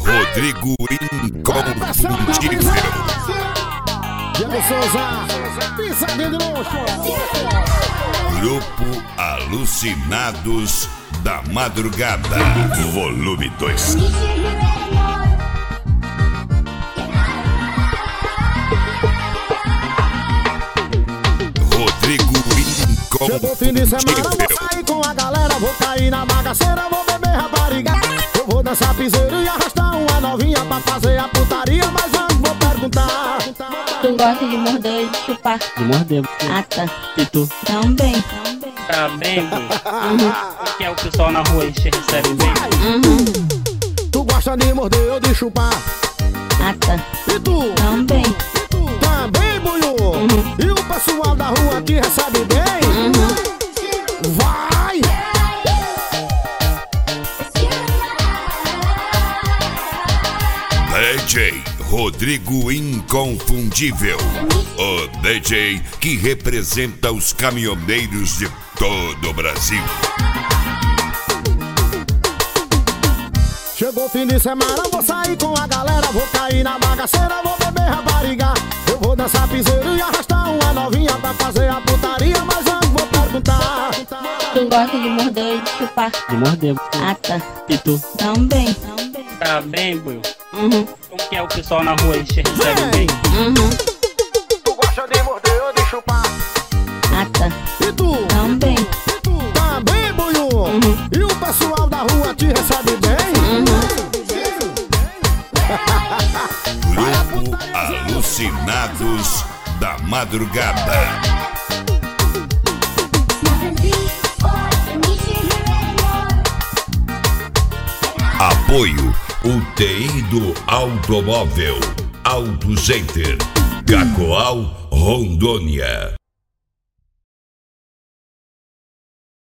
Rodrigo Inconfundível. Diego Souza, pisadinha de luxo. Grupo Alucinados da Madrugada, volume 2. Rodrigo Chegou fim de semana, vou sair com a galera, vou cair na bagaceira, vou beber rapariga. Eu vou dançar piseiro e arrastar uma novinha pra fazer a putaria, mas antes vou perguntar. Tu gosta de morder e de chupar? De morder. Ah, tá. E tu? Também. Tá bem, boi? Porque é o pessoal na rua e te recebe bem. Tu gosta de morder ou de chupar? Ah, tá. E tu? Também. Também, Buiu? E o pessoal da rua te recebe bem? Vai! DJ Rodrigo Inconfundível, o DJ que representa os caminhoneiros de todo o Brasil. Chegou fim de semana, vou sair com a galera, vou cair na bagaceira, vou beber rapariga. Eu vou dançar piseiro e arrastar uma novinha pra fazer a putaria, mas antes vou perguntar. Tu gosta de morder e de chupar? De morder. Ah, tá. E tu? Também. Tá bem, boi? Porque é o pessoal na rua e te recebe bem. Tu gosta de morder ou de chupar? Ah, tá. E tu? Também. Também, Buiu? E o pessoal da rua te recebe bem? Grupo Alucinados da Madrugada. Apoio UTI do Automóvel Auto Center, Cacoal, Rondônia.